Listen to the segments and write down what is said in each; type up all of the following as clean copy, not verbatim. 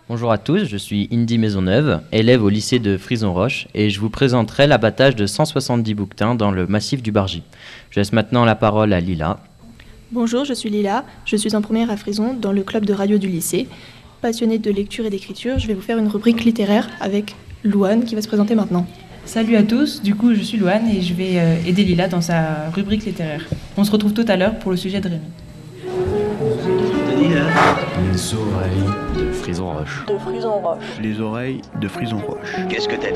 Bonjour à tous, je suis Indy Maisonneuve, élève au lycée de Frison-Roche et je vous présenterai l'abattage de 170 bouquetins dans le massif du Bargy. Je laisse maintenant la parole à Lila. Bonjour, je suis Lila, je suis en première à Frison dans le club de radio du lycée. Passionnée de lecture et d'écriture, je vais vous faire une rubrique littéraire avec Louane qui va se présenter maintenant. Salut à tous, du coup je suis Louane et je vais aider Lila dans sa rubrique littéraire. On se retrouve tout à l'heure pour le sujet de Rémi. Les oreilles de Frison-Roche. Les oreilles de Frison-Roche. Qu'est-ce que t'as dit ?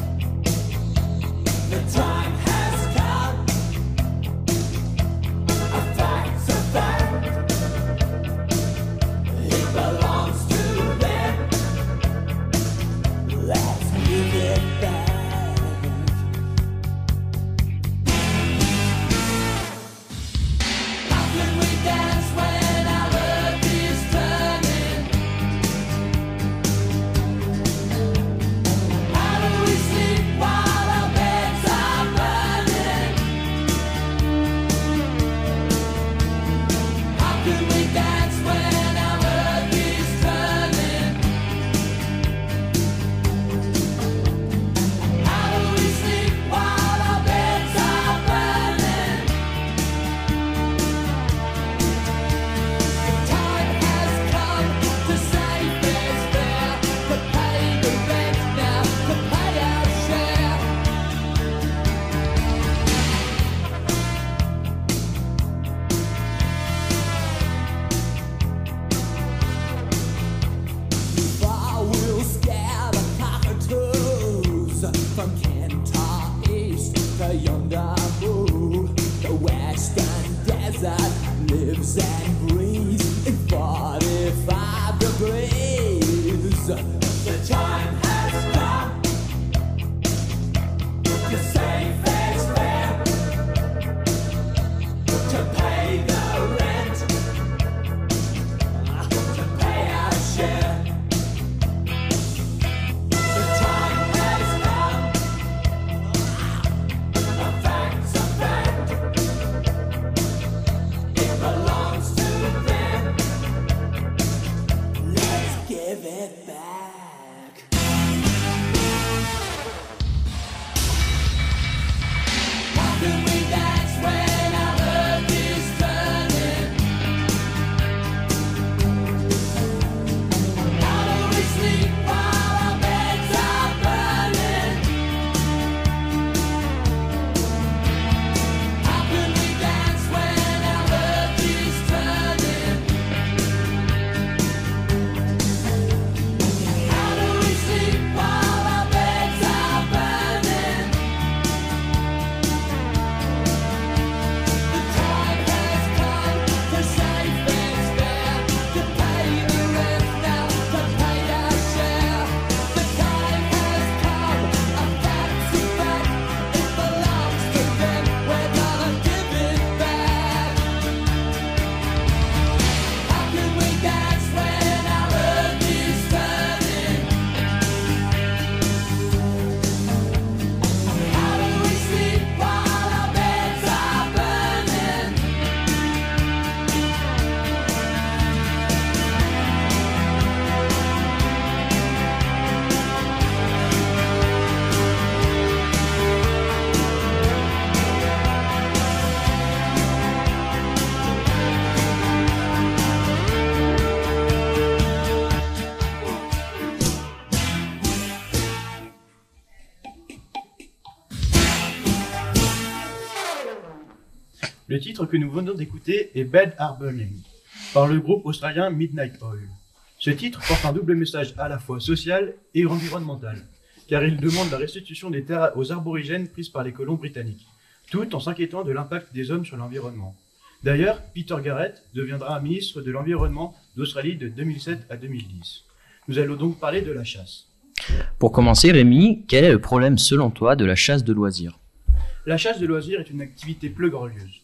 Le titre que nous venons d'écouter est Bed Harbor Lane, par le groupe australien Midnight Oil. Ce titre porte un double message à la fois social et environnemental, car il demande la restitution des terres aux aborigènes prises par les colons britanniques, tout en s'inquiétant de l'impact des hommes sur l'environnement. D'ailleurs, Peter Garrett deviendra ministre de l'Environnement d'Australie de 2007 à 2010. Nous allons donc parler de la chasse. Pour commencer, Rémi, quel est le problème selon toi de la chasse de loisirs ? La chasse de loisirs est une activité peu glorieuse.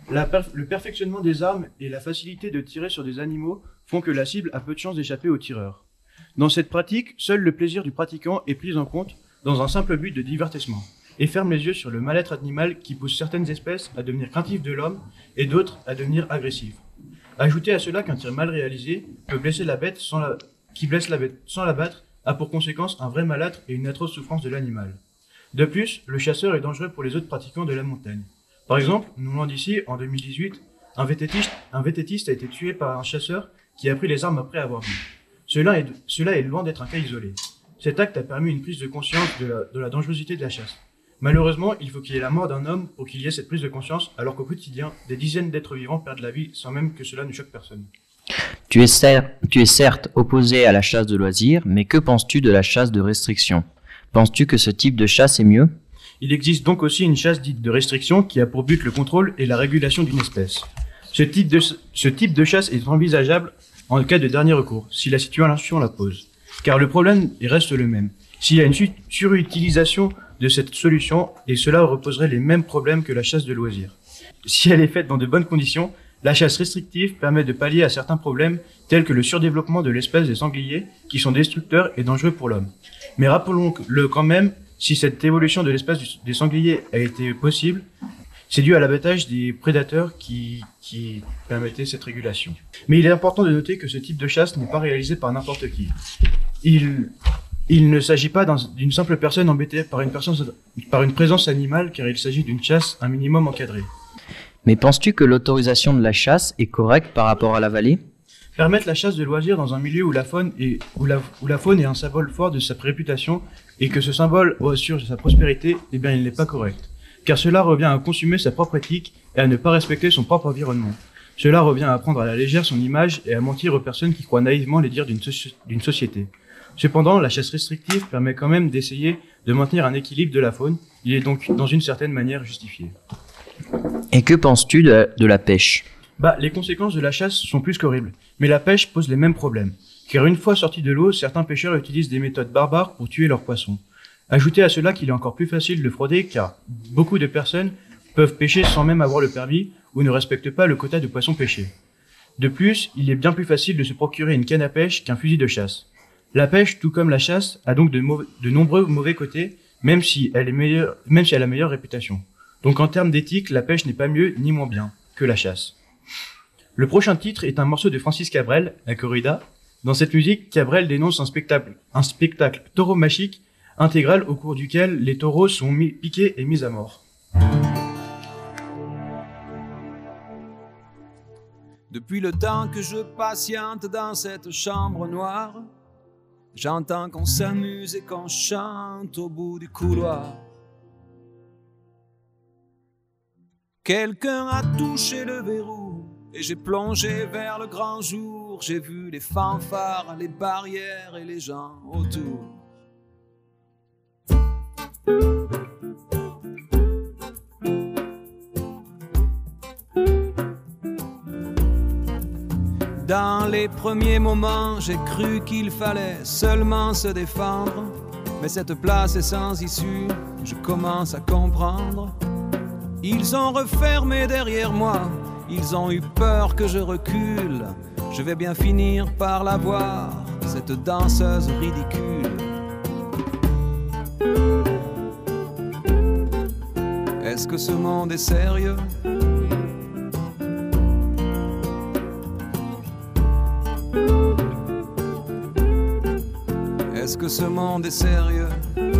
Le perfectionnement des armes et la facilité de tirer sur des animaux font que la cible a peu de chances d'échapper au tireur. Dans cette pratique, seul le plaisir du pratiquant est pris en compte dans un simple but de divertissement et ferme les yeux sur le mal-être animal qui pousse certaines espèces à devenir craintives de l'homme et d'autres à devenir agressives. Ajoutez à cela qu'un tir mal réalisé peut blesser la bête sans qui blesse la bête sans l'abattre a pour conséquence un vrai mal-être et une atroce souffrance de l'animal. De plus, le chasseur est dangereux pour les autres pratiquants de la montagne. Par exemple, non loin d'ici, en 2018, un vététiste a été tué par un chasseur qui a pris les armes après avoir bu. Cela est loin d'être un cas isolé. Cet acte a permis une prise de conscience de la dangerosité de la chasse. Malheureusement, il faut qu'il y ait la mort d'un homme pour qu'il y ait cette prise de conscience, alors qu'au quotidien, des dizaines d'êtres vivants perdent la vie sans même que cela ne choque personne. Tu es certes opposé à la chasse de loisirs, mais que penses-tu de la chasse de restriction? Penses-tu que ce type de chasse est mieux? Il existe donc aussi une chasse dite de restriction qui a pour but le contrôle et la régulation d'une espèce. Ce type de chasse est envisageable en cas de dernier recours, si la situation la pose. Car le problème reste le même. S'il y a une surutilisation de cette solution, et cela reposerait les mêmes problèmes que la chasse de loisirs. Si elle est faite dans de bonnes conditions, la chasse restrictive permet de pallier à certains problèmes tels que le surdéveloppement de l'espèce des sangliers qui sont destructeurs et dangereux pour l'homme. Mais rappelons-le quand même, si cette évolution de l'espèce des sangliers a été possible, c'est dû à l'abattage des prédateurs qui permettait cette régulation. Mais il est important de noter que ce type de chasse n'est pas réalisé par n'importe qui. Il ne s'agit pas d'une simple personne embêtée par une présence animale, car il s'agit d'une chasse un minimum encadrée. Mais penses-tu que l'autorisation de la chasse est correcte par rapport à la vallée? Permettre la chasse de loisirs dans un milieu où la faune est un symbole fort de sa réputation et que ce symbole assure sa prospérité, eh bien il n'est pas correct. Car cela revient à consommer sa propre éthique et à ne pas respecter son propre environnement. Cela revient à prendre à la légère son image et à mentir aux personnes qui croient naïvement les dires d'une société. Cependant, la chasse restrictive permet quand même d'essayer de maintenir un équilibre de la faune. Il est donc dans une certaine manière justifié. Et que penses-tu de la pêche? Les conséquences de la chasse sont plus qu'horribles. Mais la pêche pose les mêmes problèmes. Car une fois sortis de l'eau, certains pêcheurs utilisent des méthodes barbares pour tuer leurs poissons. Ajoutez à cela qu'il est encore plus facile de frauder car beaucoup de personnes peuvent pêcher sans même avoir le permis ou ne respectent pas le quota de poissons pêchés. De plus, il est bien plus facile de se procurer une canne à pêche qu'un fusil de chasse. La pêche, tout comme la chasse, a donc de nombreux mauvais côtés, même si elle a meilleure réputation. Donc en termes d'éthique, la pêche n'est pas mieux ni moins bien que la chasse. Le prochain titre est un morceau de Francis Cabrel, La Corrida. Dans cette musique, Cabrel dénonce un spectacle tauromachique intégral au cours duquel les taureaux sont piqués et mis à mort. Depuis le temps que je patiente dans cette chambre noire, j'entends qu'on s'amuse et qu'on chante au bout du couloir. Quelqu'un a touché le verrou et j'ai plongé vers le grand jour. J'ai vu les fanfares, les barrières et les gens autour. Dans les premiers moments, j'ai cru qu'il fallait seulement se défendre. Mais cette place est sans issue, je commence à comprendre. Ils ont refermé derrière moi, ils ont eu peur que je recule. Je vais bien finir par la voir, cette danseuse ridicule. Est-ce que ce monde est sérieux ? Est-ce que ce monde est sérieux?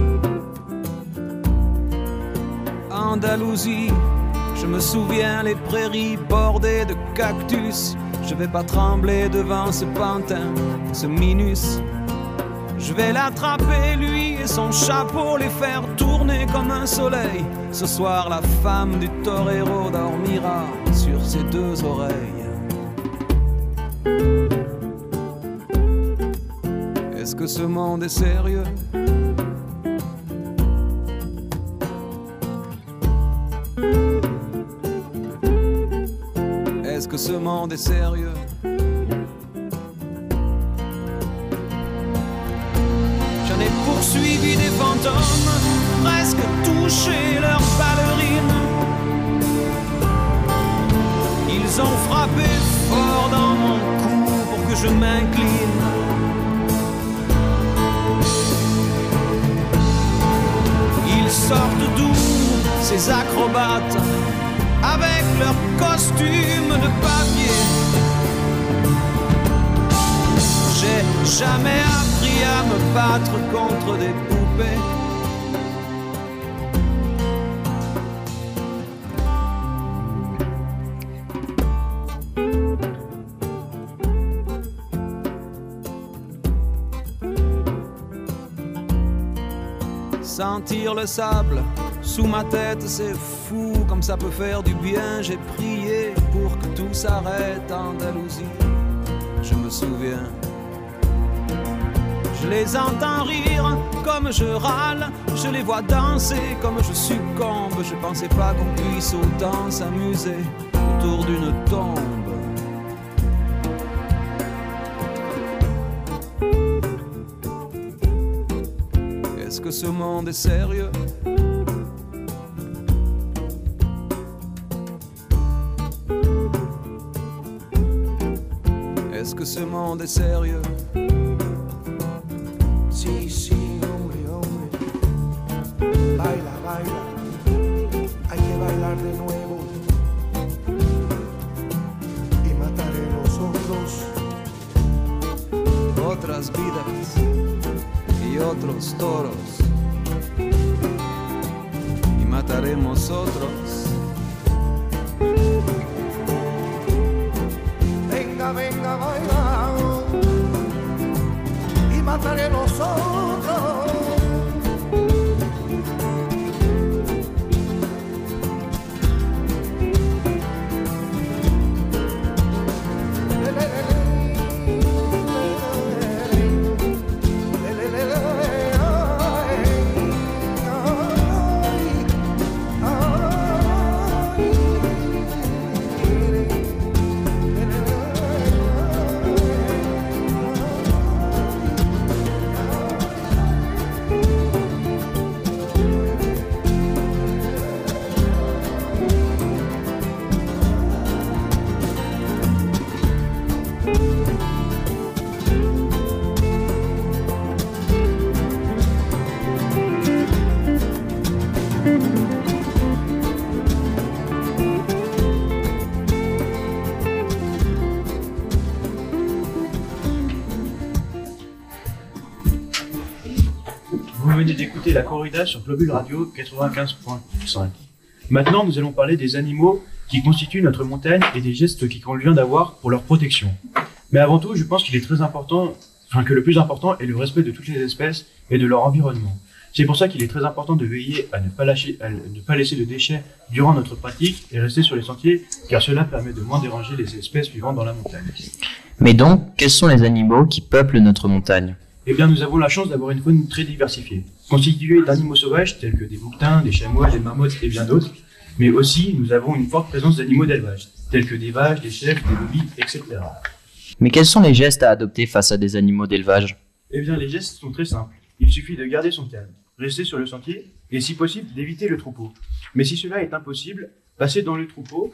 Andalousie, je me souviens les prairies bordées de cactus. Je vais pas trembler devant ce pantin, ce minus. Je vais l'attraper lui et son chapeau, les faire tourner comme un soleil. Ce soir la femme du torero dormira sur ses deux oreilles. Est-ce que ce monde est sérieux? Est-ce que ce monde est sérieux? J'en ai poursuivi des fantômes, presque touché leurs ballerines. Ils ont frappé fort dans mon cou pour que je m'incline. Ils sortent d'où ces acrobates avec leurs costumes de papier? J'ai J'ai jamais appris à me battre contre des poupées. Sentir le sable sous ma tête, c'est fou comme ça peut faire du bien. J'ai prié pour que tout s'arrête en Andalousie. Je me souviens, je les entends rire comme je râle, je les vois danser comme je succombe. Je pensais pas qu'on puisse autant s'amuser autour d'une tombe. Est-ce que ce monde est sérieux? Est-ce que ce monde est sérieux? Sí, sí, hombre, hombre. Baila, baila. Hay que bailar de nuevo. Y mataré los otros. Otras vidas y otros toros. Y mataremos otros. Venga, venga, baila. Y mataré los otros. Vous venez d'écouter la corrida sur Globule Radio 95.5. Maintenant, nous allons parler des animaux qui constituent notre montagne et des gestes qu'il convient d'avoir pour leur protection. Mais avant tout, je pense qu'il est très important, que le plus important est le respect de toutes les espèces et de leur environnement. C'est pour ça qu'il est très important de veiller à ne pas laisser de déchets durant notre pratique et rester sur les sentiers, car cela permet de moins déranger les espèces vivant dans la montagne. Mais donc, quels sont les animaux qui peuplent notre montagne? Eh bien, nous avons la chance d'avoir une faune très diversifiée, constituée d'animaux sauvages tels que des bouquetins, des chamois, des marmottes et bien d'autres, mais aussi nous avons une forte présence d'animaux d'élevage, tels que des vaches, des chèvres, des brebis, etc. Mais quels sont les gestes à adopter face à des animaux d'élevage? Eh bien, les gestes sont très simples. Il suffit de garder son calme, rester sur le sentier et, si possible, d'éviter le troupeau. Mais si cela est impossible, passez dans le troupeau,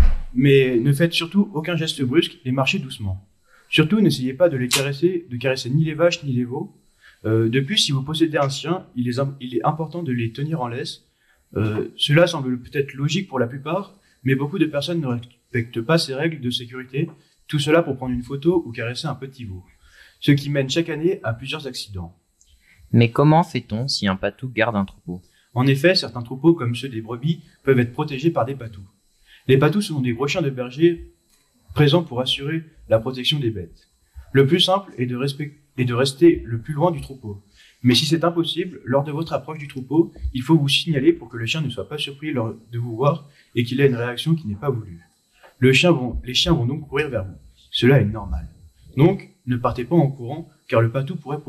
mais ne faites surtout aucun geste brusque et marchez doucement. Surtout, n'essayez pas de caresser ni les vaches ni les veaux. De plus, si vous possédez un chien, il est important de les tenir en laisse. Cela semble peut-être logique pour la plupart, mais beaucoup de personnes ne respectent pas ces règles de sécurité, tout cela pour prendre une photo ou caresser un petit veau, ce qui mène chaque année à plusieurs accidents. Mais comment fait-on si un patou garde un troupeau? En effet, certains troupeaux, comme ceux des brebis, peuvent être protégés par des patous. Les patous sont des gros chiens de berger présents pour assurer la protection des bêtes. Le plus simple est de rester le plus loin du troupeau. Mais si c'est impossible, lors de votre approche du troupeau, il faut vous signaler pour que le chien ne soit pas surpris de vous voir et qu'il ait une réaction qui n'est pas voulue. Les chiens vont donc courir vers vous. Cela est normal. Donc, ne partez pas en courant, car le patou pourrait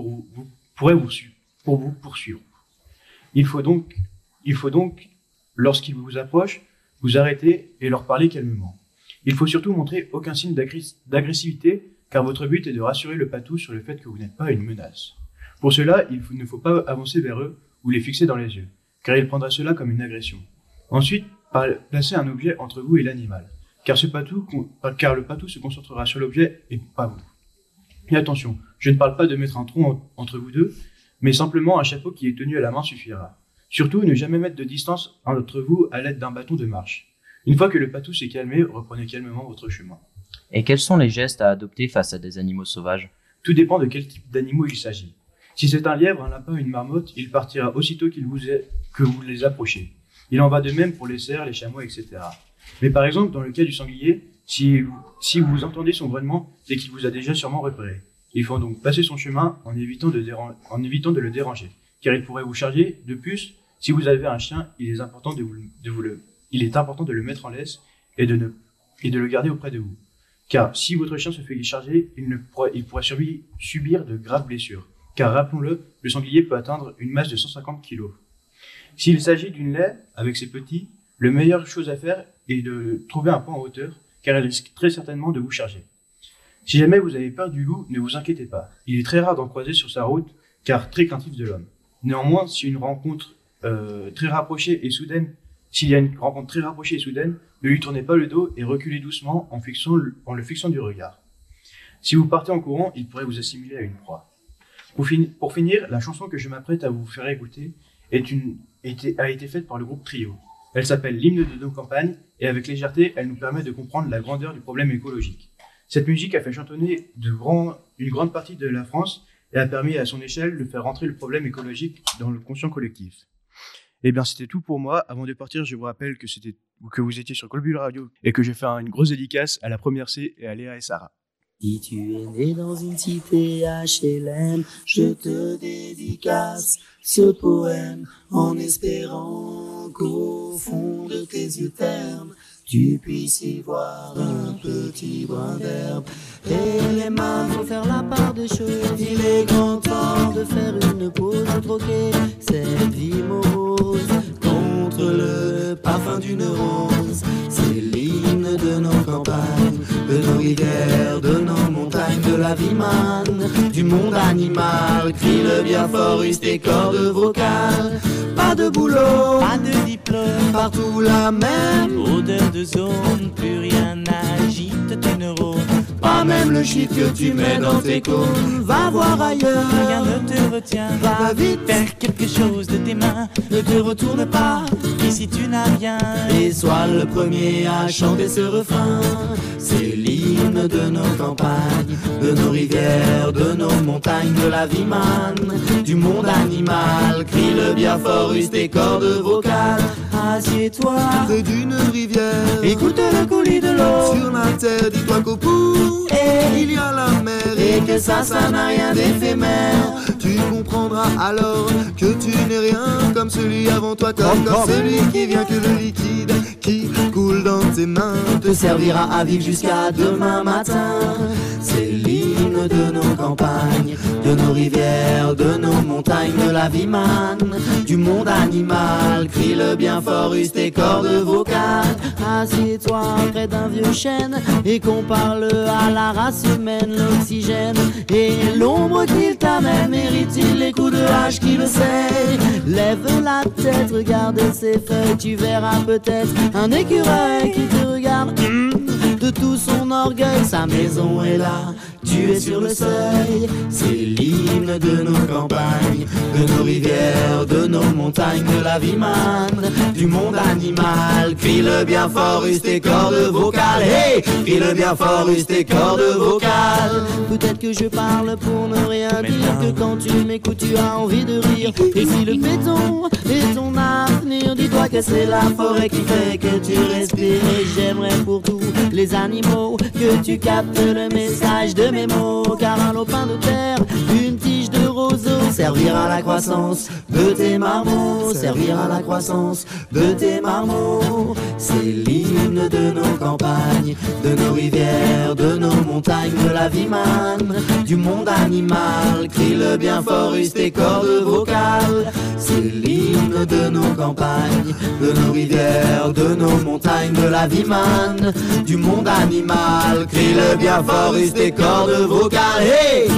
vous poursuivre. Il faut donc, lorsqu'il vous approche, vous arrêter et leur parler calmement. Il faut surtout montrer aucun signe d'agressivité, car votre but est de rassurer le patou sur le fait que vous n'êtes pas une menace. Pour cela, il ne faut pas avancer vers eux ou les fixer dans les yeux, car ils prendraient cela comme une agression. Ensuite, placez un objet entre vous et l'animal, car le patou se concentrera sur l'objet et pas vous. Et attention, je ne parle pas de mettre un tronc entre vous deux, mais simplement un chapeau qui est tenu à la main suffira. Surtout, ne jamais mettre de distance entre vous à l'aide d'un bâton de marche. Une fois que le patou s'est calmé, reprenez calmement votre chemin. Et quels sont les gestes à adopter face à des animaux sauvages? Tout dépend de quel type d'animaux il s'agit. Si c'est un lièvre, un lapin, une marmotte, il partira aussitôt que vous les approchez. Il en va de même pour les cerfs, les chamois, etc. Mais par exemple, dans le cas du sanglier, si vous entendez son grognement, c'est qu'il vous a déjà sûrement repéré. Il faut donc passer son chemin en évitant de le déranger, car il pourrait vous charger. De plus, si vous avez un chien, il est important de le mettre en laisse et de le garder auprès de vous. Car si votre chien se fait charger, il pourrait subir de graves blessures. Car rappelons-le, le sanglier peut atteindre une masse de 150 kg. S'il s'agit d'une laie avec ses petits, la meilleure chose à faire est de trouver un point en hauteur, car elle risque très certainement de vous charger. Si jamais vous avez peur du loup, ne vous inquiétez pas. Il est très rare d'en croiser sur sa route, car très craintif de l'homme. Néanmoins, s'il y a une rencontre très rapprochée et soudaine, ne lui tournez pas le dos et reculez doucement en le fixant du regard. Si vous partez en courant, il pourrait vous assimiler à une proie. Pour finir, la chanson que je m'apprête à vous faire écouter a été faite par le groupe Trio. Elle s'appelle l'hymne de nos campagnes et avec légèreté, elle nous permet de comprendre la grandeur du problème écologique. Cette musique a fait chantonner une grande partie de la France et a permis à son échelle de faire rentrer le problème écologique dans le conscient collectif. Eh bien, c'était tout pour moi. Avant de partir, je vous rappelle que vous étiez sur Colbulle Radio et que je fais une grosse dédicace à la première C et à Léa et Sarah. Si tu es né dans une cité HLM, je te dédicace ce poème en espérant qu'au fond de tes yeux ternes, tu puisses y voir un petit brin d'herbe. Et les mains vont faire la part des choses. Il est grand temps de faire une pause, de troquer cette vie morose contre le parfum d'une rose. C'est l'hymne de nos campagnes, de nos rivières, de nos montagnes, de la vie manne, du monde animal. Crie le bien fort, use tes cordes vocales. Pas de boulot, pas de diplôme, partout la même odeur de zone, plus rien n'agite tes neurones. Pas même le shit que tu mets dans tes cônes. Va voir ailleurs, rien ne te retient. Va vite faire quelque chose de tes mains. Ne te retourne pas, ici tu n'as rien. Et sois le premier à chanter ce refrain. C'est l'hymne de nos campagnes, de nos rivières, de nos montagnes, de la vie manne, du monde animal. Crie-le bien fort, use tes cordes vocales. Assieds-toi près d'une rivière, écoute le coulis de l'eau. Sur la terre, dis-toi qu'au bout il y a la mer, et que ça n'a rien d'éphémère. Tu comprendras alors que tu n'es rien comme celui avant toi, comme celui qui vient, que le liquide qui coule dans tes mains te servira à vivre jusqu'à demain matin. C'est l'hymne de nos campagnes, de nos rivières, de nos montagnes, de la vie manne, du monde animal. Crie-le bien fort, use tes cordes vocales. Assieds-toi près d'un vieux chêne et compare-le à la race humaine. L'oxygène et l'ombre qu'il t'amène, mérite-t-il les coups de hache qui le sait? Lève la tête, regarde ses feuilles, tu verras peut-être un écureuil qui te regarde de tout son orgueil. Sa maison est là, tu es sur le seuil. C'est l'hymne de nos campagnes, de nos rivières, de nos montagnes, de la vie manne, du monde animal. Crie-le bien fort, use tes cordes vocales. Hey, crie-le bien fort, use tes cordes vocales. Peut-être que je parle pour ne rien dire, que quand tu m'écoutes tu as envie de rire. Et si le béton est ton avenir, dis-toi que c'est la forêt qui fait que tu respires. Et j'aimerais pour tous les animaux que tu captes le message de mes mots. Car un lopin de terre, une tige de roseau servira à la croissance de tes marmots, servira à la croissance de tes marmots. C'est l'hymne de nos campagnes, de nos rivières, de nos montagnes, de la vie manne, du monde animal. Crie-le bien fort, use tes cordes vocales. C'est l'hymne de nos campagnes, de nos rivières, de nos montagnes, de la vie manne, du monde animal. Crie-le bien fort, use tes cordes vocales. Hey!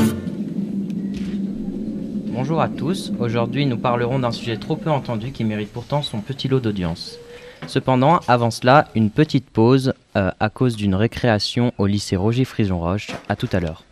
Bonjour à tous, aujourd'hui nous parlerons d'un sujet trop peu entendu qui mérite pourtant son petit lot d'audience. Cependant, avant cela, une petite pause à cause d'une récréation au lycée Roger Frison-Roche. À tout à l'heure.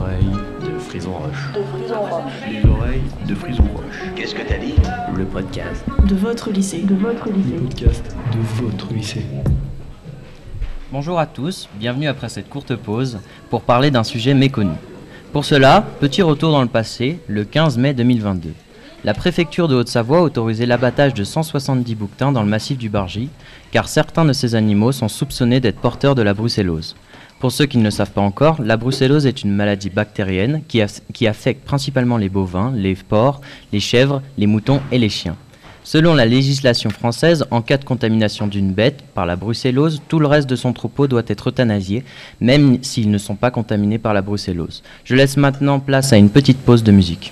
oreilles de Frison Roche. Les oreilles de Frison Roche. Qu'est-ce que t'as dit? Le podcast. De votre lycée. Le podcast de votre lycée. Bonjour à tous, bienvenue après cette courte pause pour parler d'un sujet méconnu. Pour cela, petit retour dans le passé, le 15 mai 2022. La préfecture de Haute-Savoie a autorisé l'abattage de 170 bouquetins dans le massif du Bargy, car certains de ces animaux sont soupçonnés d'être porteurs de la brucellose. Pour ceux qui ne le savent pas encore, la brucellose est une maladie bactérienne qui affecte principalement les bovins, les porcs, les chèvres, les moutons et les chiens. Selon la législation française, en cas de contamination d'une bête par la brucellose, tout le reste de son troupeau doit être euthanasié, même s'ils ne sont pas contaminés par la brucellose. Je laisse maintenant place à une petite pause de musique.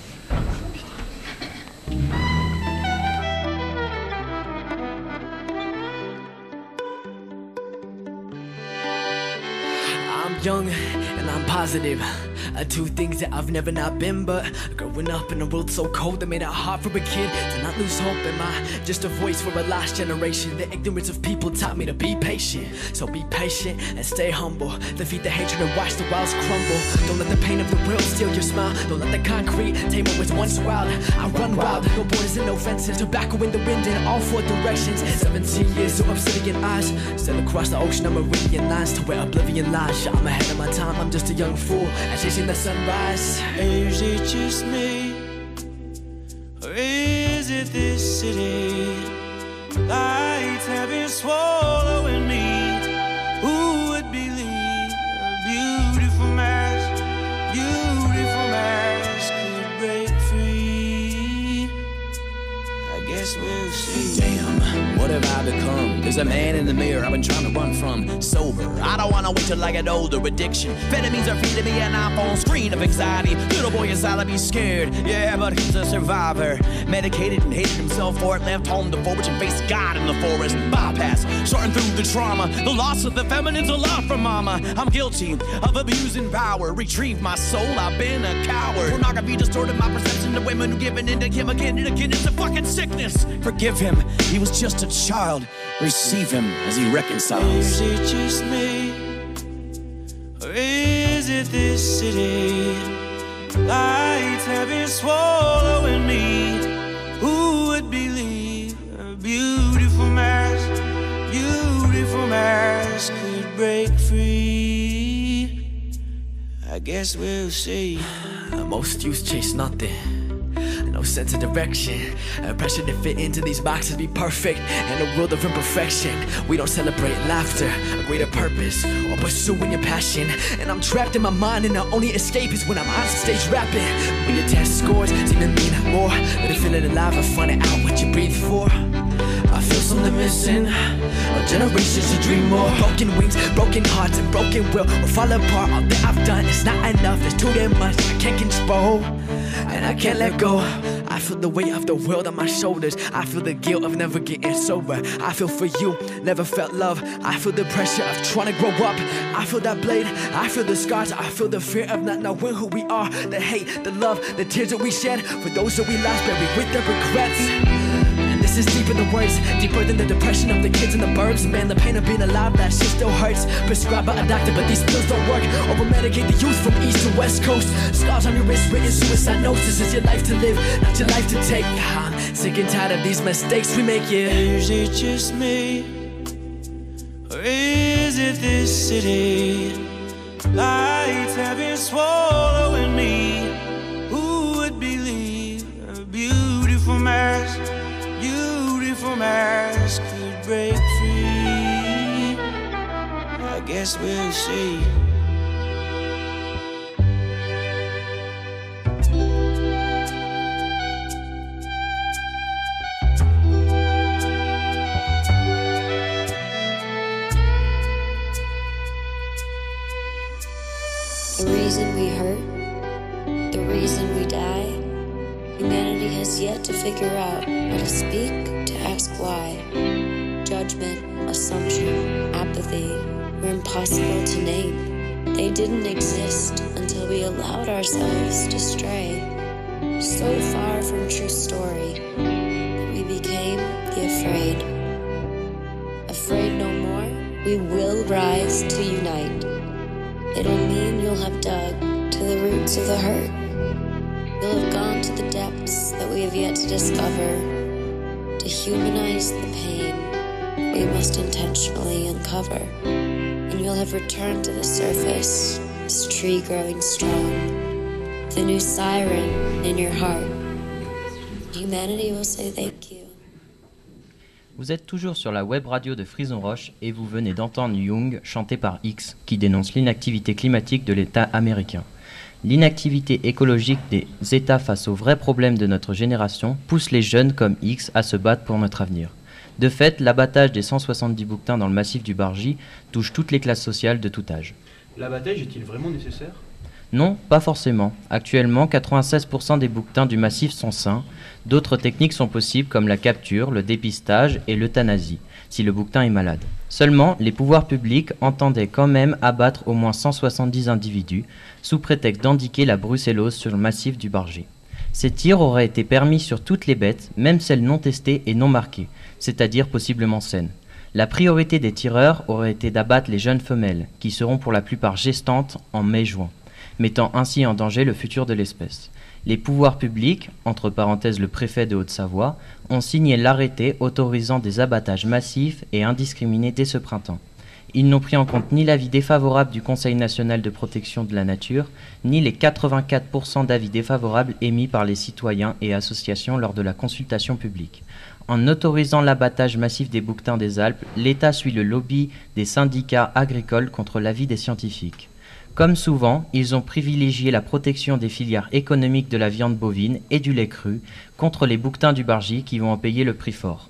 I'm young and I'm positive. Two things that I've never not been, but growing up in a world so cold that made it hard for a kid to not lose hope. Am I just a voice for a lost generation? The ignorance of people taught me to be patient. So be patient and stay humble. Defeat the hatred and watch the walls crumble. Don't let the pain of the world steal your smile. Don't let the concrete tame what was once wild. I run wild, no borders and no fences. Tobacco in the wind in all four directions. 17 years of obsidian eyes. Sail across the ocean of meridian lines to where oblivion lies. I'm ahead of my time, I'm just a young fool. And chasing the sunrise. Is it just me? Or is it this city? Lights have been swallowing me. Who would believe a beautiful mask could break free? I guess we'll see. Damn, what have I become? There's a man in the mirror I've been trying to run from. Sober, I don't wanna wait till I get older. Addiction, amphetamines are feeding me an iPhone screen of anxiety. Little boy inside of me scared, yeah, but he's a survivor. Medicated and hated himself for it. Left home to forage and face God in the forest. Bypass, sorting through the trauma. The loss of the feminine's a lot from mama. I'm guilty of abusing power. Retrieve my soul, I've been a coward. Pornography distorted my perception of women who giving in to him again and again. It's a fucking sickness. Forgive him, he was just a child. Receive him as he reconciles. Is it just me? Or is it this city? Lights have been swallowing me. Who would believe a beautiful mask could break free? I guess we'll see. Most youths chase nothing. No sense of direction. Pressure to fit into these boxes, be perfect in a world of imperfection. We don't celebrate laughter, a greater purpose, or pursuing your passion. And I'm trapped in my mind, and the only escape is when I'm on stage rapping. When your test scores seem to mean more than the feeling alive and finding out what you breathe for. I feel something missing. A generation should dream more. Broken wings, broken hearts, and broken will fall apart. All that I've done is not enough. There's too damn much I can't control, and I can't let go. I feel the weight of the world on my shoulders. I feel the guilt of never getting sober. I feel for you, never felt love. I feel the pressure of trying to grow up. I feel that blade, I feel the scars. I feel the fear of not knowing who we are. The hate, the love, the tears that we shed for those that we lost, buried with their regrets. This is deeper than words, deeper than the depression of the kids in the burbs. Man, the pain of being alive, that shit still hurts. Prescribed by a doctor, but these pills don't work. Over-medicate the youth from east to west coast. Scars on your wrist, written suicide notes. This is your life to live, not your life to take. I'm sick and tired of these mistakes we make, yeah. Is it just me? Or is it this city? Lights have been swallowing me. Who would believe a beautiful mask could break free? I guess we'll see. The reason we hurt, the reason we die, humanity has yet to figure out how to speak, to ask why. Judgment, assumption, apathy were impossible to name. They didn't exist until we allowed ourselves to stray so far from true story that we became the afraid. Afraid no more, we will rise to unite. It'll mean you'll have dug to the roots of the hurt. You'll have gone to the depths that we have yet to discover. To humanize the pain we must intentionally uncover. And you'll have returned to the surface, this tree growing strong, the new siren in your heart. Humanity will say thank you. Vous êtes toujours sur la web radio de Frison Roche et vous venez d'entendre Young chanté par X qui dénonce l'inactivité climatique de l'État américain. L'inactivité écologique des États face aux vrais problèmes de notre génération pousse les jeunes comme X à se battre pour notre avenir. De fait, l'abattage des 170 bouquetins dans le massif du Bargy touche toutes les classes sociales de tout âge. L'abattage est-il vraiment nécessaire ? Non, pas forcément. Actuellement, 96% des bouquetins du massif sont sains. D'autres techniques sont possibles comme la capture, le dépistage et l'euthanasie, si le bouquetin est malade. Seulement, les pouvoirs publics entendaient quand même abattre au moins 170 individus, sous prétexte d'endiguer la brucellose sur le massif du Bargy. Ces tirs auraient été permis sur toutes les bêtes, même celles non testées et non marquées, c'est-à-dire possiblement saines. La priorité des tireurs aurait été d'abattre les jeunes femelles, qui seront pour la plupart gestantes en mai-juin, mettant ainsi en danger le futur de l'espèce. Les pouvoirs publics, entre parenthèses le préfet de Haute-Savoie, ont signé l'arrêté autorisant des abattages massifs et indiscriminés dès ce printemps. Ils n'ont pris en compte ni l'avis défavorable du Conseil national de protection de la nature, ni les 84% d'avis défavorables émis par les citoyens et associations lors de la consultation publique. En autorisant l'abattage massif des bouquetins des Alpes, l'État suit le lobby des syndicats agricoles contre l'avis des scientifiques. Comme souvent, ils ont privilégié la protection des filières économiques de la viande bovine et du lait cru contre les bouquetins du Bargy qui vont en payer le prix fort.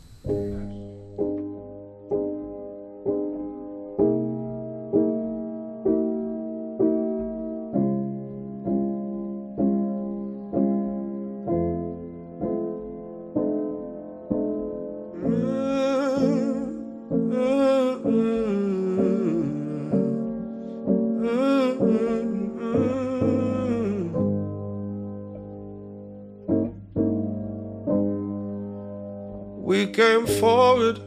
We came forward,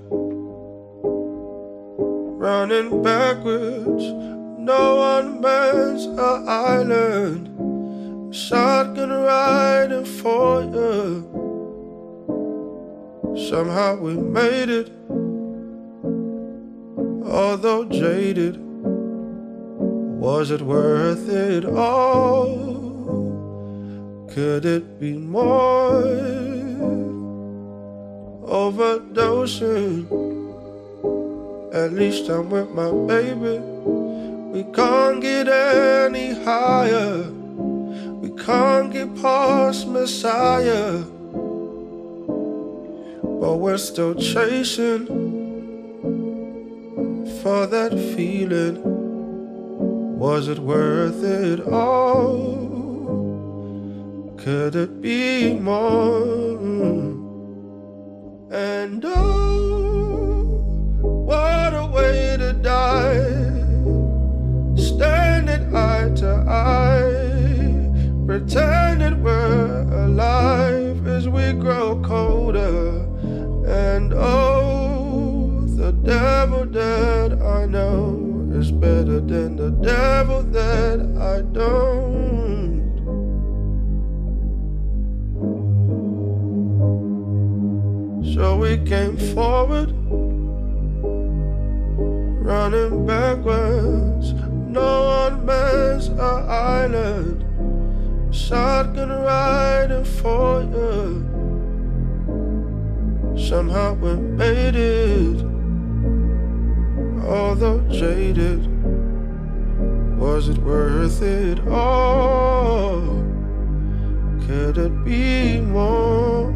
running backwards. No one man's an island. Shotgun riding for you. Somehow we made it, although jaded. Was it worth it all? Could it be more? Overdosing. At least I'm with my baby. We can't get any higher. We can't get past Messiah. But we're still chasing for that feeling. Was it worth it all? Could it be more? And oh, what a way to die, standing eye to eye, pretending we're alive as we grow colder. And oh, the devil that I know is better than the devil that I don't. So we came forward, running backwards. No one man's an island. Shotgun riding for you. Somehow we made it, although jaded. Was it worth it all? Could it be more?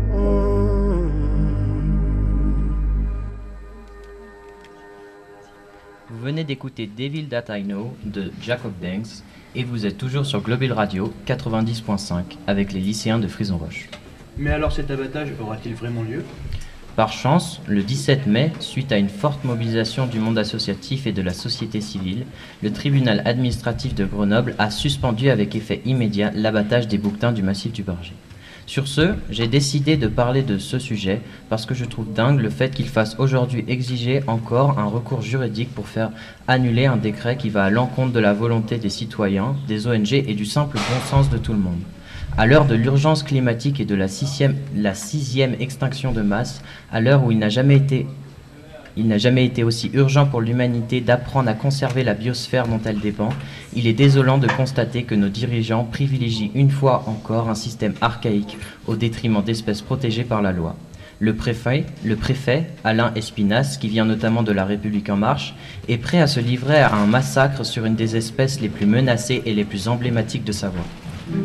Vous venez d'écouter Devil That I Know de Jacob Danks et vous êtes toujours sur Global Radio 90.5 avec les lycéens de Frison Roche. Mais alors cet abattage aura-t-il vraiment lieu ? Par chance, le 17 mai, suite à une forte mobilisation du monde associatif et de la société civile, le tribunal administratif de Grenoble a suspendu avec effet immédiat l'abattage des bouquetins du massif du Bargy. Sur ce, j'ai décidé de parler de ce sujet parce que je trouve dingue le fait qu'il fasse aujourd'hui exiger encore un recours juridique pour faire annuler un décret qui va à l'encontre de la volonté des citoyens, des ONG et du simple bon sens de tout le monde. À l'heure de l'urgence climatique et de la sixième extinction de masse, à l'heure où il n'a jamais été aussi urgent pour l'humanité d'apprendre à conserver la biosphère dont elle dépend, il est désolant de constater que nos dirigeants privilégient une fois encore un système archaïque au détriment d'espèces protégées par la loi. Le préfet, Alain Espinasse, qui vient notamment de La République En Marche, est prêt à se livrer à un massacre sur une des espèces les plus menacées et les plus emblématiques de sa voie.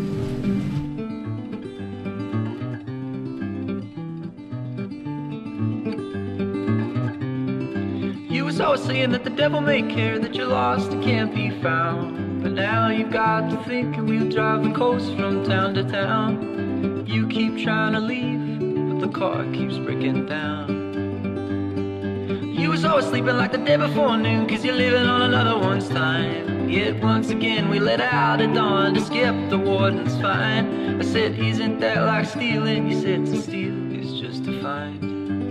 Always saying that the devil may care that you're lost and can't be found. But now you've got to think and we'll drive the coast from town to town. You keep trying to leave, but the car keeps breaking down. You was always sleeping like the day before noon, cause you're living on another one's time. Yet once again we let out at dawn to skip the warden's fine. I said, isn't that like stealing? You said to steal is just to find.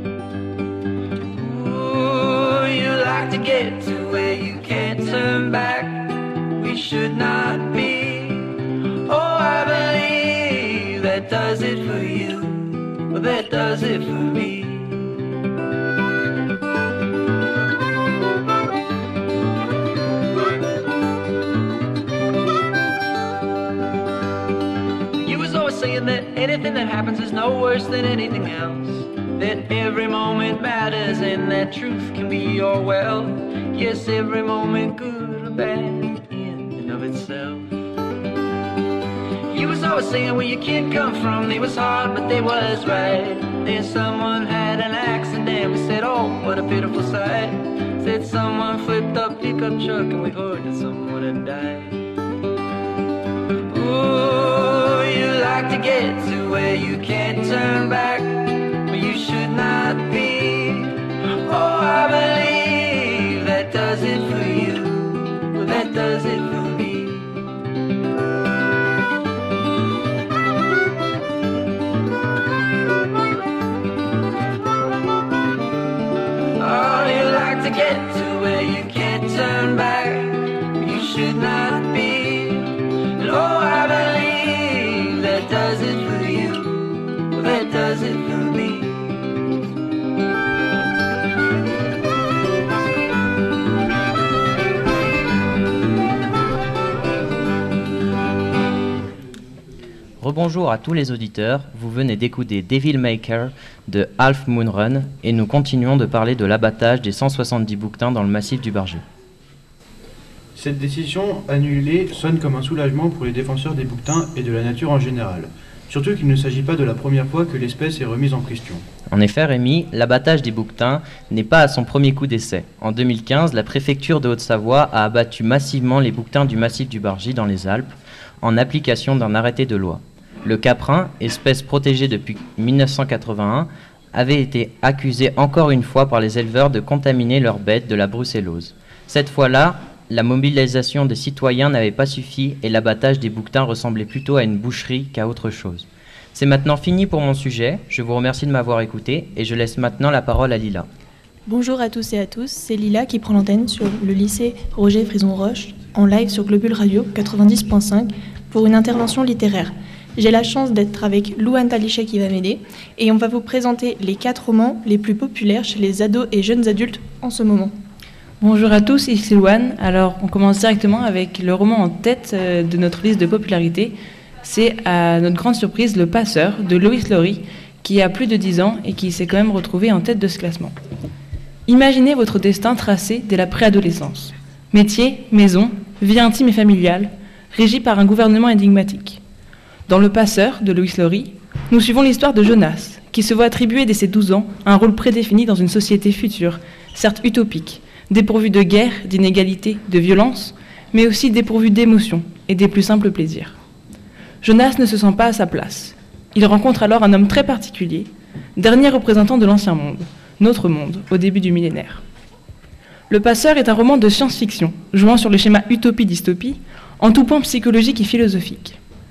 You like to get to where you can't turn back. We should not be. Oh, I believe that does it for you. Well, that does it for me. You was always saying that anything that happens is no worse than anything else. That every moment matters and that truth can be your wealth. Yes, every moment good or bad in and of itself. You was always saying where your kid come from, they was hard but they was right. Then someone had an accident, we said, oh, what a pitiful sight. Said someone flipped a pickup truck and we heard that someone had died. Ooh, you like to get to where you can't turn back. You should not be. Oh, I believe that does it for you. Well, that does it for me. Oh, you like to get to where you can't turn back. You should not be. And oh, I believe that does it for you. Well, that does it for me. Rebonjour à tous les auditeurs, vous venez d'écouter Devil Maker de Half Moon Run et nous continuons de parler de l'abattage des 170 bouquetins dans le massif du Barger. Cette décision annulée sonne comme un soulagement pour les défenseurs des bouquetins et de la nature en général. Surtout qu'il ne s'agit pas de la première fois que l'espèce est remise en question. En effet, Rémi, l'abattage des bouquetins n'est pas à son premier coup d'essai. En 2015, la préfecture de Haute-Savoie a abattu massivement les bouquetins du massif du Bargy dans les Alpes, en application d'un arrêté de loi. Le caprin, espèce protégée depuis 1981, avait été accusé encore une fois par les éleveurs de contaminer leurs bêtes de la brucellose. Cette fois-là, la mobilisation des citoyens n'avait pas suffi et l'abattage des bouquetins ressemblait plutôt à une boucherie qu'à autre chose. C'est maintenant fini pour mon sujet, je vous remercie de m'avoir écouté et je laisse maintenant la parole à Lila. Bonjour à tous et à tous, c'est Lila qui prend l'antenne sur le lycée Roger Frison-Roche en live sur Globule Radio 90.5 pour une intervention littéraire. J'ai la chance d'être avec Louane Talichet qui va m'aider et on va vous présenter les 4 romans les plus populaires chez les ados et jeunes adultes en ce moment. Bonjour à tous, ici Louane. Alors on commence directement avec le roman en tête de notre liste de popularité. C'est à notre grande surprise Le Passeur de Loïs Lori qui a plus de 10 ans et qui s'est quand même retrouvé en tête de ce classement. Imaginez votre destin tracé dès la préadolescence. Métier, maison, vie intime et familiale, régie par un gouvernement énigmatique. Dans Le Passeur de Loïs Lori, nous suivons l'histoire de Jonas, qui se voit attribuer dès ses 12 ans un rôle prédéfini dans une société future, certes utopique, dépourvue de guerre, d'inégalité, de violence, mais aussi dépourvue d'émotions et des plus simples plaisirs. Jonas ne se sent pas à sa place. Il rencontre alors un homme très particulier, dernier représentant de l'ancien monde, notre monde, au début du millénaire. Le Passeur est un roman de science-fiction, jouant sur le schéma utopie-dystopie, en tout point psychologique et philosophique.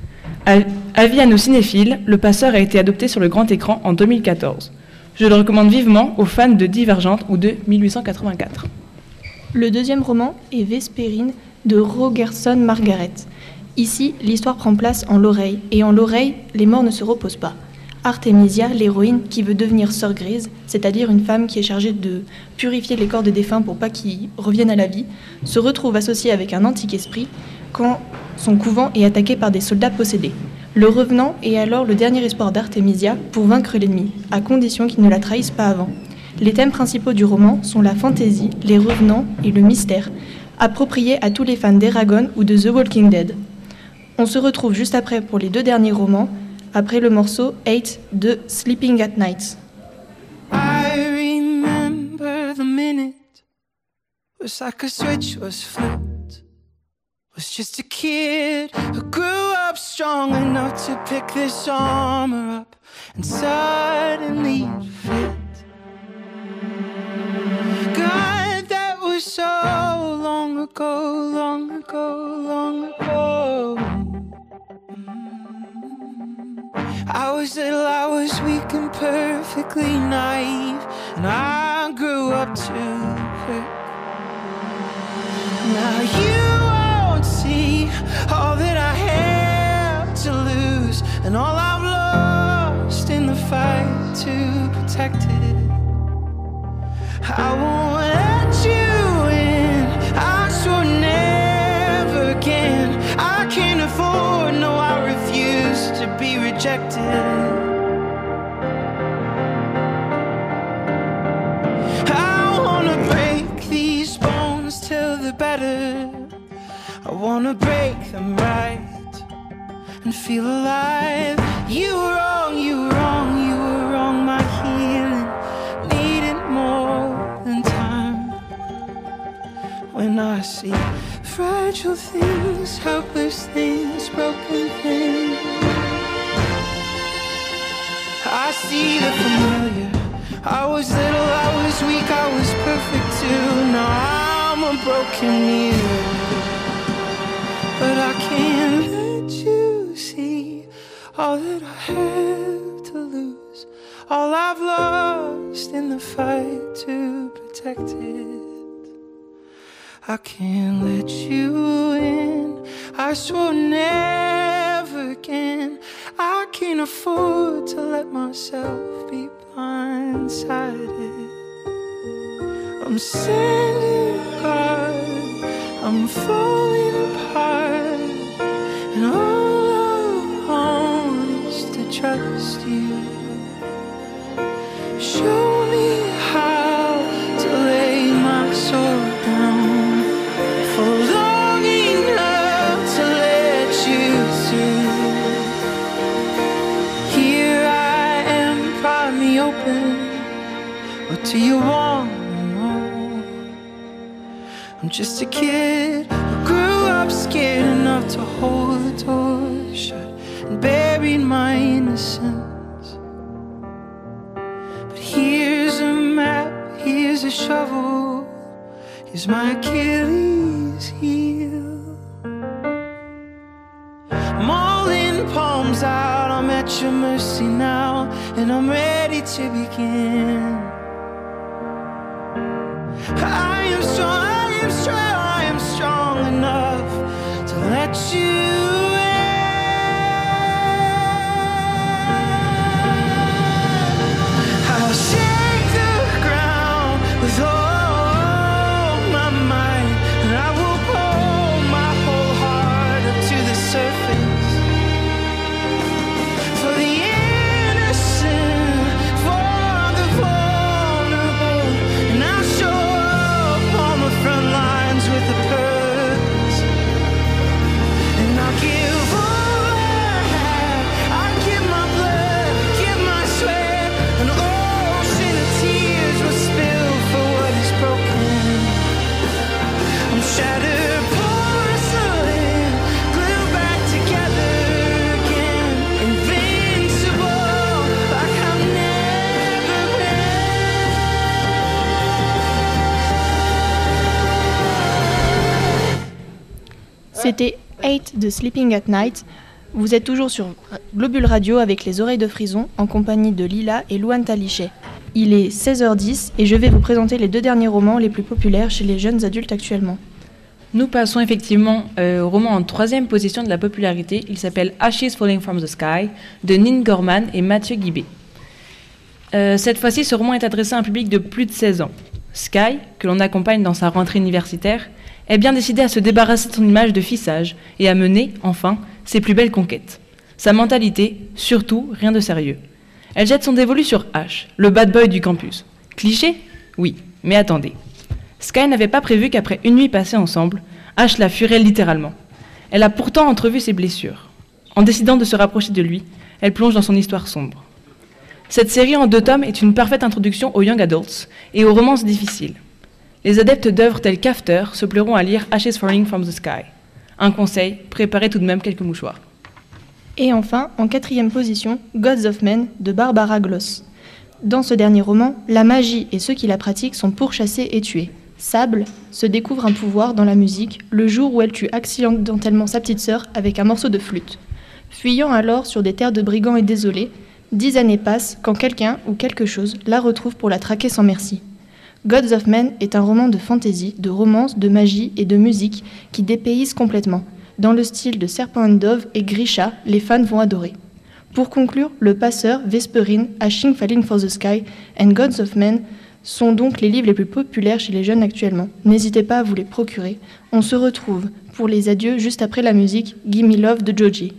Avis à nos cinéphiles, Le Passeur a été adopté sur le grand écran en 2014. Je le recommande vivement aux fans de Divergente ou de 1884. Le deuxième roman est Vespérine de Rogerson Margaret. Ici, l'histoire prend place en Lorraine, et en Lorraine, les morts ne se reposent pas. Artémisia, l'héroïne qui veut devenir sœur grise, c'est-à-dire une femme qui est chargée de purifier les corps de défunts pour pas qu'ils reviennent à la vie, se retrouve associée avec un antique esprit quand son couvent est attaqué par des soldats possédés. Le revenant est alors le dernier espoir d'Artémisia pour vaincre l'ennemi, à condition qu'il ne la trahisse pas avant. Les thèmes principaux du roman sont la fantaisie, les revenants et le mystère, appropriés à tous les fans d'Eragon ou de The Walking Dead. On se retrouve juste après pour les deux derniers romans, après le morceau 8 de Sleeping at Night. I remember the minute was like a switch was flipped. Was just a kid who grew up strong enough to pick this armor up and suddenly fit. God, that was so long ago, long ago, long ago. I was little, I was weak and perfectly naive, and I grew up too quick. Now you won't see all that I have to lose, and all I've lost in the fight to protect it. I won't let you in, I swore never again. I can't afford, no, I refuse to be rejected. I wanna break these bones till they're better. I wanna break them right and feel alive. You were wrong, you were wrong, you were wrong. My healing needed more than time. When I see fragile things, helpless things, broken things, I see the familiar. I was little, I was weak, I was perfect too. Now I'm a broken mirror, but I can't let you see all that I have to lose, all I've lost in the fight to protect it. I can't let you in, I swore never again. I can't afford to let myself be blindsided. I'm standing guard, I'm falling apart, and all I want is to trust you. Show me how to lay my sword down for long enough to let you through. Here I am, pry me open. What do you want more? I'm just a kid who grew up scared enough to hold the door shut and buried my innocence. But here's a map, here's a shovel, here's my Achilles heel. I'm all in, palms out, I'm at your mercy now, and I'm ready to begin. I am strong, I am strong, I am strong enough to let you in. I'll shake the ground with all my might, and I will pull my whole heart up to the surface. For the innocent, for the vulnerable, and I'll show up on the front lines with a purpose. And I'll give all I have, I'll give my blood, give my sweat. An ocean of tears will spill for what is broken. I'm shattered porcelain, glued back together again. Invincible, like I've never been. C'était 8 de Sleeping at Night. Vous êtes toujours sur Globule Radio avec les oreilles de Frison en compagnie de Lila et Louane Talichet. Il est 16h10 et je vais vous présenter les 2 derniers romans les plus populaires chez les jeunes adultes actuellement. Nous passons effectivement au roman en 3e position de la popularité. Il s'appelle Ashes Falling from the Sky de Nin Gorman et Mathieu Guibé. Cette fois-ci, ce roman est adressé à un public de plus de 16 ans. Sky, que l'on accompagne dans sa rentrée universitaire, est bien décidé à se débarrasser de son image de fille sage et à mener, enfin, ses plus belles conquêtes. Sa mentalité, surtout, rien de sérieux. Elle jette son dévolu sur Ash, le bad boy du campus. Cliché ? Oui, mais attendez. Sky n'avait pas prévu qu'après une nuit passée ensemble, Ash la fuirait littéralement. Elle a pourtant entrevu ses blessures. En décidant de se rapprocher de lui, elle plonge dans son histoire sombre. Cette série en 2 tomes est une parfaite introduction aux young adults et aux romances difficiles. Les adeptes d'œuvres telles qu'After se plairont à lire Ashes Falling from the Sky. Un conseil, préparez tout de même quelques mouchoirs. Et enfin, en 4e position, Gods of Men de Barbara Gloss. Dans ce dernier roman, la magie et ceux qui la pratiquent sont pourchassés et tués. Sable se découvre un pouvoir dans la musique le jour où elle tue accidentellement sa petite sœur avec un morceau de flûte. Fuyant alors sur des terres de brigands et désolés, 10 années passent quand quelqu'un ou quelque chose la retrouve pour la traquer sans merci. Gods of Men est un roman de fantaisie, de romance, de magie et de musique qui dépayse complètement. Dans le style de Serpent and Dove et Grisha, les fans vont adorer. Pour conclure, Le Passeur, Vesperine, Ashes Falling for the Sky and Gods of Men sont donc les livres les plus populaires chez les jeunes actuellement. N'hésitez pas à vous les procurer. On se retrouve pour les adieux juste après la musique Gimme Love de Joji.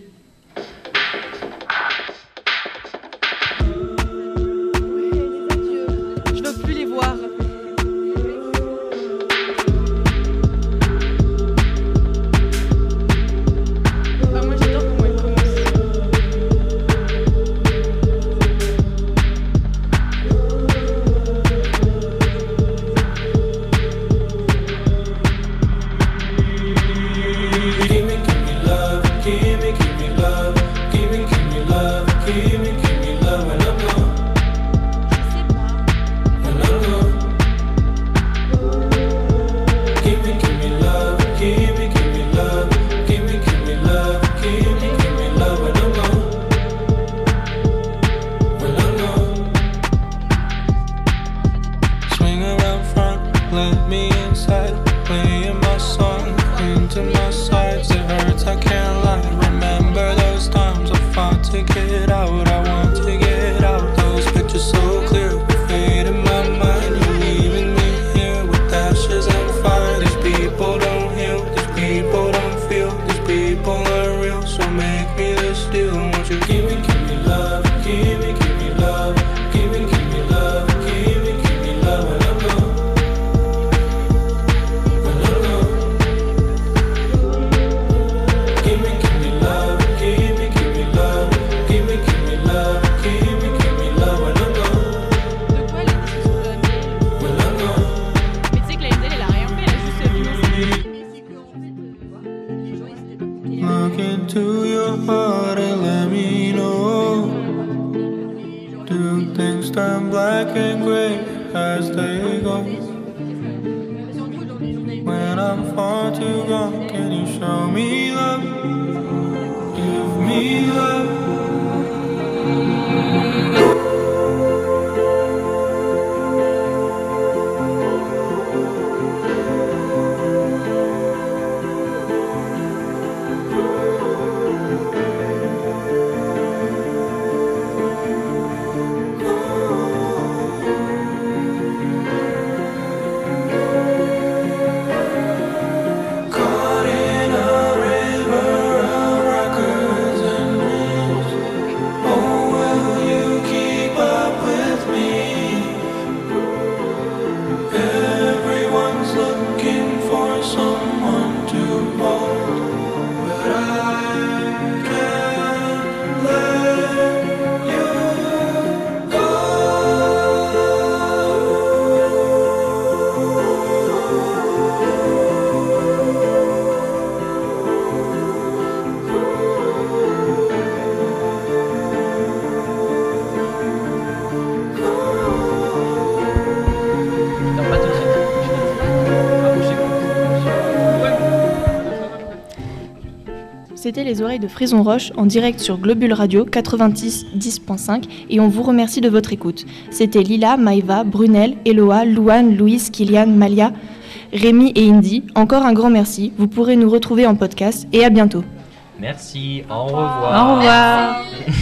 Caught in a river of records and C'était les oreilles de Frison Roche en direct sur Globule Radio 90.5 et on vous remercie de votre écoute. C'était Lila, Maïva, Brunel, Eloa, Louane, Louise, Kylian, Malia, Rémi et Indy. Encore un grand merci. Vous pourrez nous retrouver en podcast et à bientôt. Merci, au revoir. Au revoir.